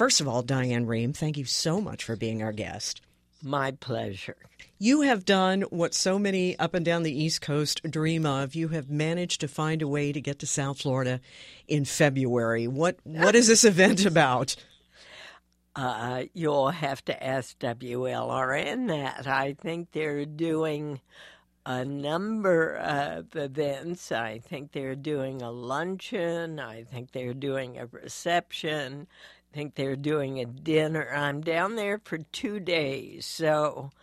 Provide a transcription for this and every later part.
First of all, Diane Rehm, thank you so much for being our guest. My pleasure. You have done what so many up and down the East Coast dream of. You have managed to find a way to get to South Florida in February. What is this event about? You'll have to ask WLRN that. I think they're doing a number of events. I think they're doing a luncheon. I think they're doing a reception. I think they're doing a dinner. I'm down there for 2 days. So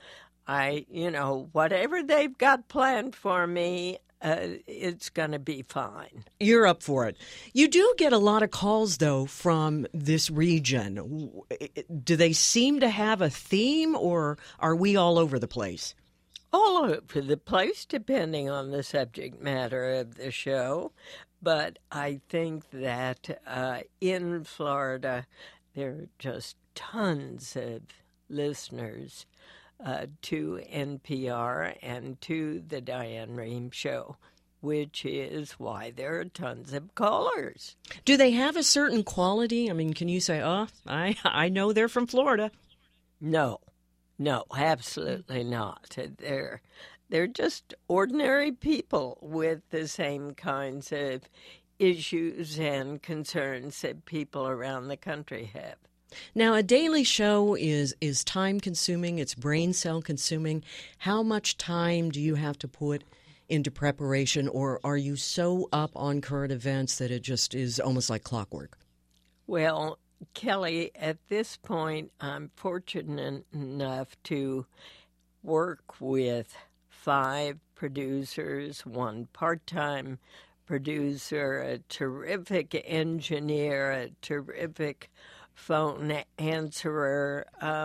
whatever they've got planned for me, it's going to be fine. You're up for it. You do get a lot of calls, though, from this region. Do they seem to have a theme, or are we all over the place? All over the place, depending on the subject matter of the show. But I think that in Florida, there are just tons of listeners to NPR and to the Diane Rehm Show, which is why there are tons of callers. Do they have a certain quality? I mean, can you say, I know they're from Florida? No, absolutely not. They're just ordinary people with the same kinds of issues and concerns that people around the country have. Now, a daily show is time-consuming. It's brain cell-consuming. How much time do you have to put into preparation, or are you so up on current events that it just is almost like clockwork? Well, Kelly, at this point, I'm fortunate enough to work with 5 producers, 1 part-time producer, a terrific engineer, a terrific phone answerer.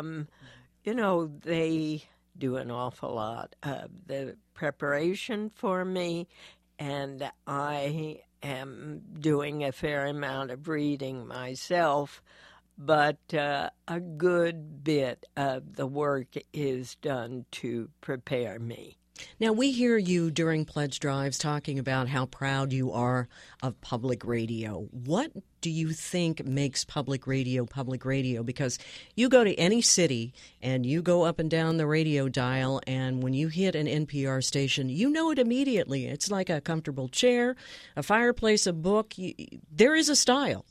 They do an awful lot of the preparation for me, and I am doing a fair amount of reading myself, but a good bit of the work is done to prepare me. Now, we hear you during pledge drives talking about how proud you are of public radio. What do you think makes public radio? Because you go to any city and you go up and down the radio dial, and when you hit an NPR station, you know it immediately. It's like a comfortable chair, a fireplace, a book. There is a style.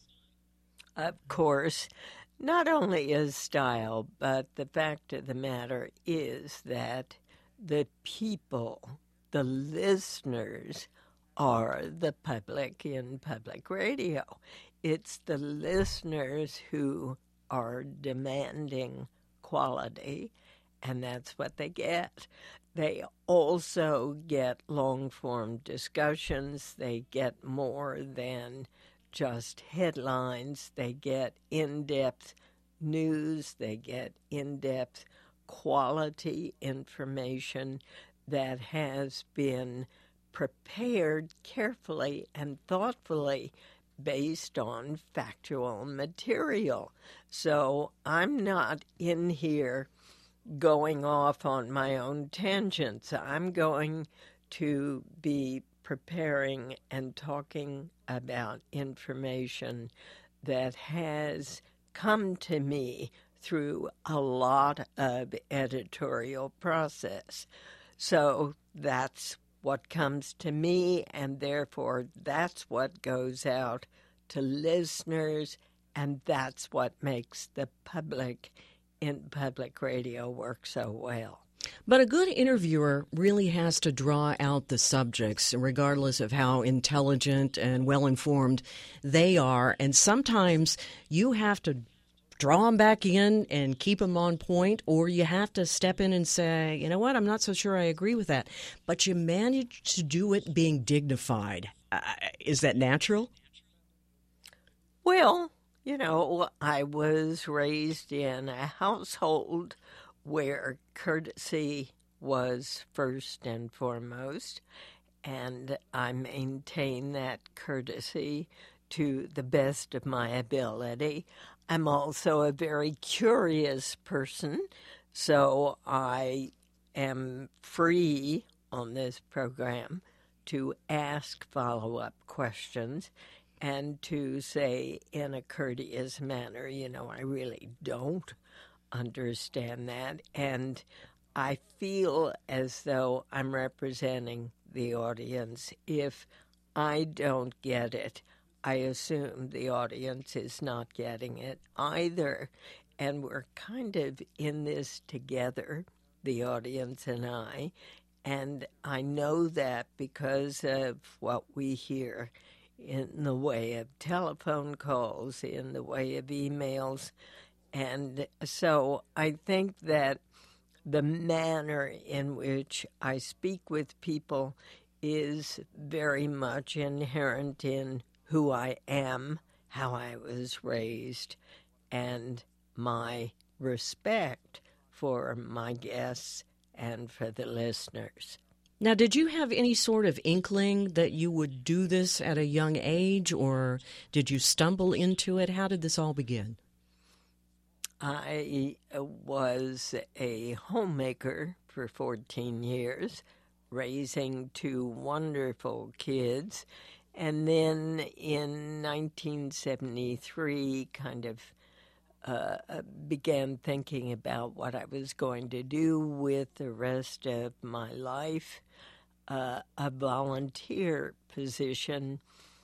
Of course. Not only is style, but the fact of the matter is that the people, the listeners, are the public in public radio. It's the listeners who are demanding quality, and that's what they get. They also get long-form discussions. They get more than just headlines. They get in-depth news. They get in-depth quality information that has been prepared carefully and thoughtfully based on factual material. So I'm not in here going off on my own tangents. I'm going to be preparing and talking about information that has come to me through a lot of editorial process. So that's what comes to me, and therefore that's what goes out to listeners, and that's what makes the public in public radio work so well. But a good interviewer really has to draw out the subjects, regardless of how intelligent and well-informed they are. And sometimes you have to draw them back in and keep them on point, or you have to step in and say, you know what, I'm not so sure I agree with that. But you manage to do it being dignified. Is that natural? Well, I was raised in a household where courtesy was first and foremost, and I maintain that courtesy to the best of my ability. I'm also a very curious person, so I am free on this program to ask follow-up questions, and to say in a courteous manner, I really don't understand that. And I feel as though I'm representing the audience. If I don't get it, I assume the audience is not getting it either. And we're kind of in this together, the audience and I. And I know that because of what we hear in the way of telephone calls, in the way of emails. And so I think that the manner in which I speak with people is very much inherent in who I am, how I was raised, and my respect for my guests and for the listeners. Now, did you have any sort of inkling that you would do this at a young age, or did you stumble into it? How did this all begin? I was a homemaker for 14 years, raising two wonderful kids, and then in 1973 kind of began thinking about what I was going to do with the rest of my life. A volunteer position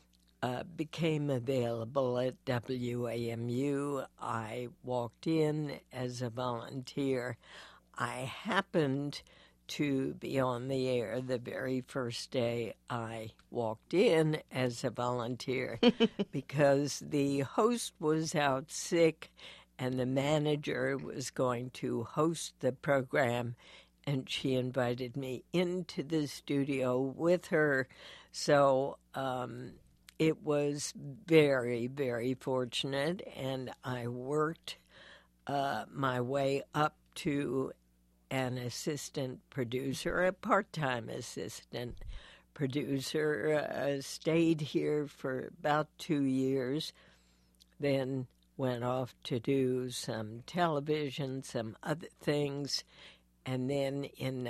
became available at WAMU. I walked in as a volunteer. I happened to be on the air the very first day I walked in as a volunteer because the host was out sick and the manager was going to host the program, and she invited me into the studio with her. So it was very, very fortunate, and I worked my way up to an assistant producer, a part-time assistant producer, stayed here for about 2 years, then went off to do some television, some other things, and then in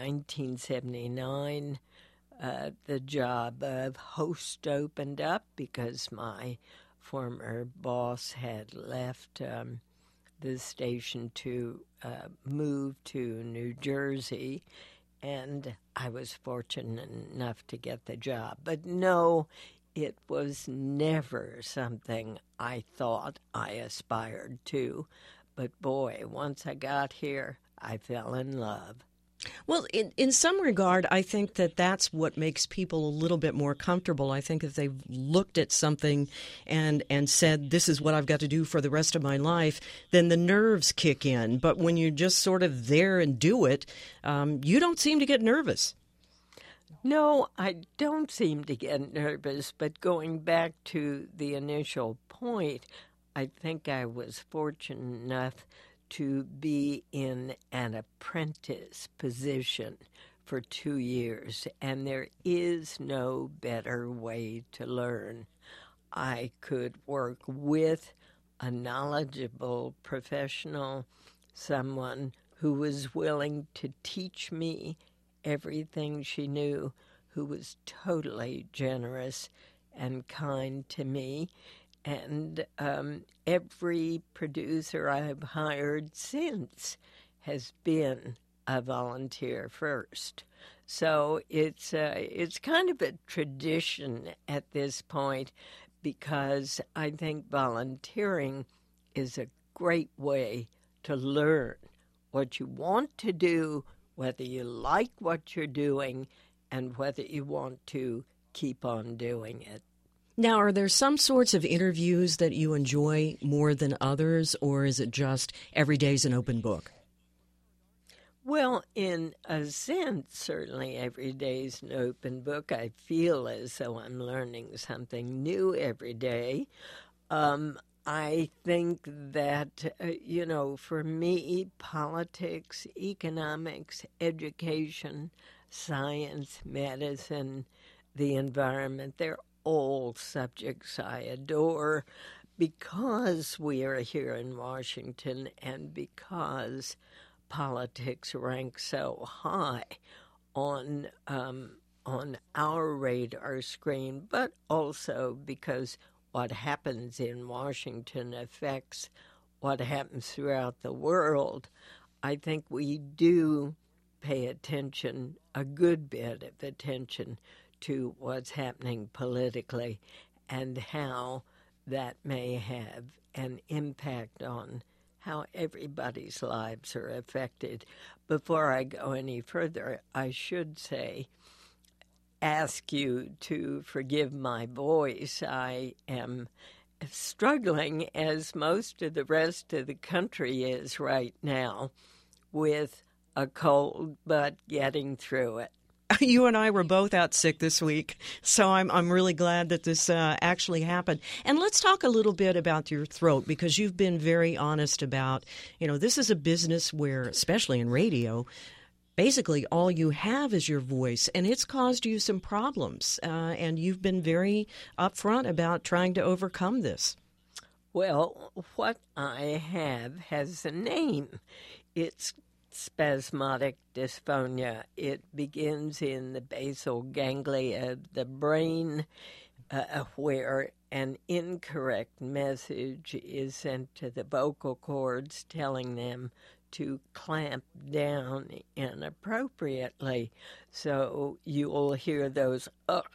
1979, the job of host opened up because my former boss had left the station to move to New Jersey, and I was fortunate enough to get the job. But no, it was never something I thought I aspired to. But boy, once I got here, I fell in love. Well, in some regard, I think that that's what makes people a little bit more comfortable. I think if they've looked at something and said, this is what I've got to do for the rest of my life, then the nerves kick in. But when you're just sort of there and do it, you don't seem to get nervous. No, I don't seem to get nervous. But going back to the initial point, I think I was fortunate enough to be in an apprentice position for 2 years, and there is no better way to learn. I could work with a knowledgeable professional, someone who was willing to teach me everything she knew, who was totally generous and kind to me. And every producer I've hired since has been a volunteer first. So it's kind of a tradition at this point, because I think volunteering is a great way to learn what you want to do, whether you like what you're doing, and whether you want to keep on doing it. Now, are there some sorts of interviews that you enjoy more than others, or is it just every day's an open book? Well, in a sense, certainly every day's an open book. I feel as though I'm learning something new every day. I think that, for me, politics, economics, education, science, medicine, the environment, they're all subjects I adore because we are here in Washington and because politics ranks so high on our radar screen, but also because what happens in Washington affects what happens throughout the world, I think we do pay attention, a good bit of attention, to what's happening politically and how that may have an impact on how everybody's lives are affected. Before I go any further, I should ask you to forgive my voice. I am struggling, as most of the rest of the country is right now, with a cold, but getting through it. You and I were both out sick this week, so I'm really glad that this actually happened. And let's talk a little bit about your throat, because you've been very honest about, this is a business where, especially in radio, basically all you have is your voice, and it's caused you some problems. And you've been very upfront about trying to overcome this. Well, what I have has a name. It's spasmodic dysphonia. It begins in the basal ganglia of the brain, where an incorrect message is sent to the vocal cords telling them to clamp down inappropriately. So you will hear those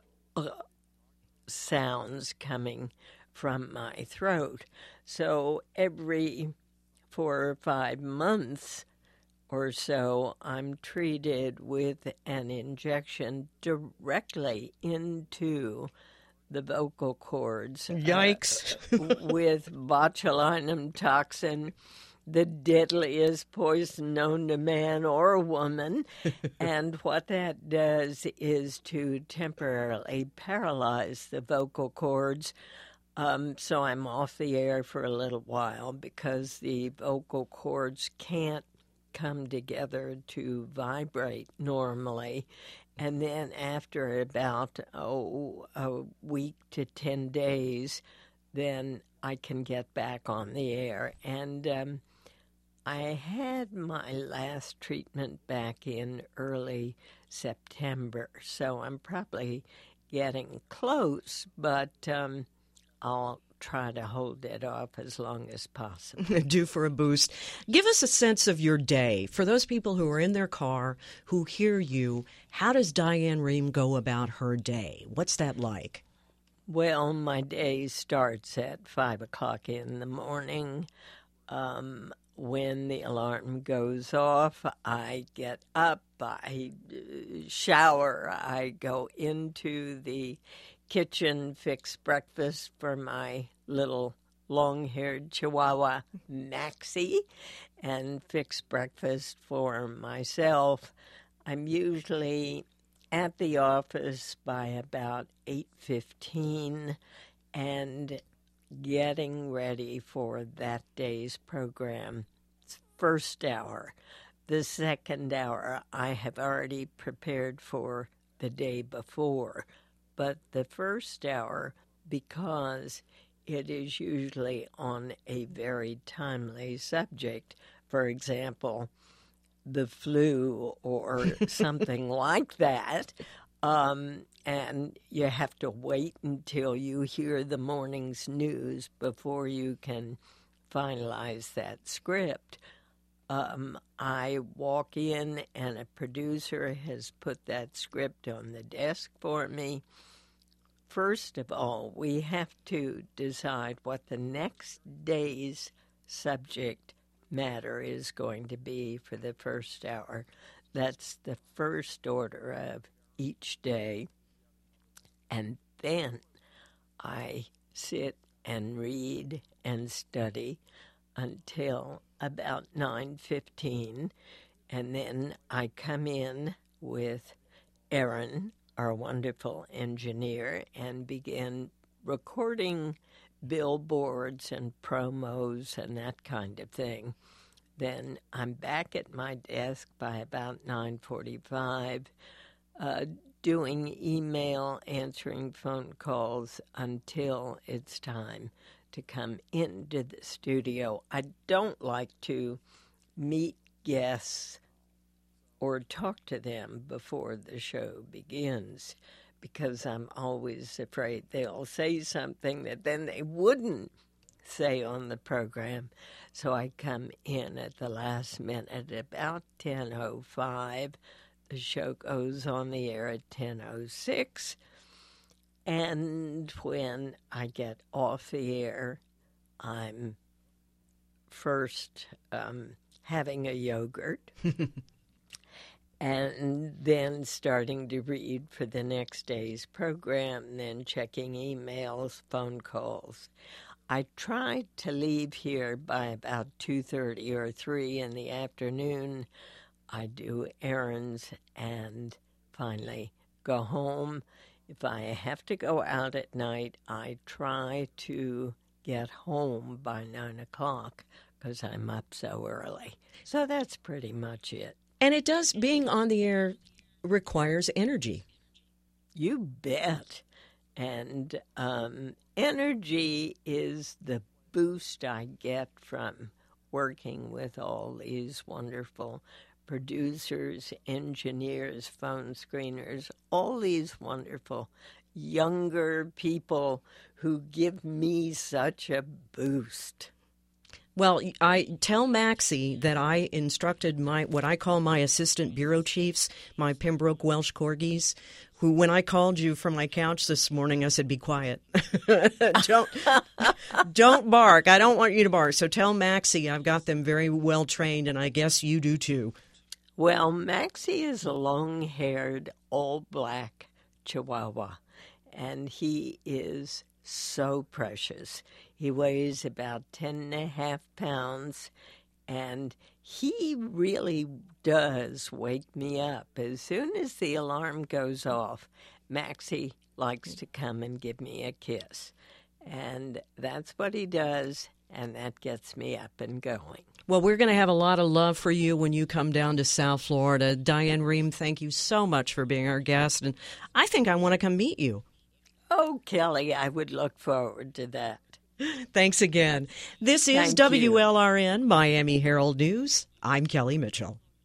sounds coming from my throat. So every 4 or 5 months or so, I'm treated with an injection directly into the vocal cords. Yikes. With botulinum toxin, the deadliest poison known to man or woman. And what that does is to temporarily paralyze the vocal cords. So I'm off the air for a little while because the vocal cords can't come together to vibrate normally. And then after about a week to 10 days, then I can get back on the air. And I had my last treatment back in early September, so I'm probably getting close, but I'll try to hold it off as long as possible. Due for a boost. Give us a sense of your day. For those people who are in their car, who hear you, how does Diane Rehm go about her day? What's that like? Well, my day starts at 5 o'clock in the morning. When the alarm goes off, I get up, I shower, I go into the kitchen, fix breakfast for my little long-haired Chihuahua, Maxie, and fix breakfast for myself. I'm usually at the office by about 8:15 and getting ready for that day's program. First hour. The second hour I have already prepared for the day before. But the first hour, because it is usually on a very timely subject, for example, the flu or something like that, and you have to wait until you hear the morning's news before you can finalize that script. I walk in and a producer has put that script on the desk for me. First of all, we have to decide what the next day's subject matter is going to be for the first hour. That's the first order of each day. And then I sit and read and study until about 9:15, and then I come in with Aaron, our wonderful engineer, and begin recording billboards and promos and that kind of thing. Then I'm back at my desk by about 9:45, doing email, answering phone calls until it's time to come into the studio. I don't like to meet guests or talk to them before the show begins because I'm always afraid they'll say something that then they wouldn't say on the program. So I come in at the last minute, about 10:05. The show goes on the air at 10:06. And when I get off the air, I'm first having a yogurt and then starting to read for the next day's program, then checking emails, phone calls. I try to leave here by about 2:30 or 3 in the afternoon. I do errands and finally go home. If I have to go out at night, I try to get home by 9 o'clock because I'm up so early. So that's pretty much it. And it does, being on the air requires energy. You bet. And energy is the boost I get from working with all these wonderful producers, engineers, phone screeners, all these wonderful younger people who give me such a boost. Well, I tell Maxie that I instructed what I call my assistant bureau chiefs, my Pembroke Welsh Corgis, who, when I called you from my couch this morning, I said, be quiet. Don't bark. I don't want you to bark. So tell Maxie I've got them very well trained, and I guess you do too. Well, Maxie is a long-haired, all-black Chihuahua, and he is so precious. He weighs about 10.5 pounds, and he really does wake me up. As soon as the alarm goes off, Maxie likes to come and give me a kiss. And that's what he does, and that gets me up and going. Well, we're going to have a lot of love for you when you come down to South Florida. Diane Rehm, thank you so much for being our guest, and I think I want to come meet you. Oh, Kelly, I would look forward to that. Thanks again. This is Thank you. WLRN Miami Herald News. I'm Kelly Mitchell.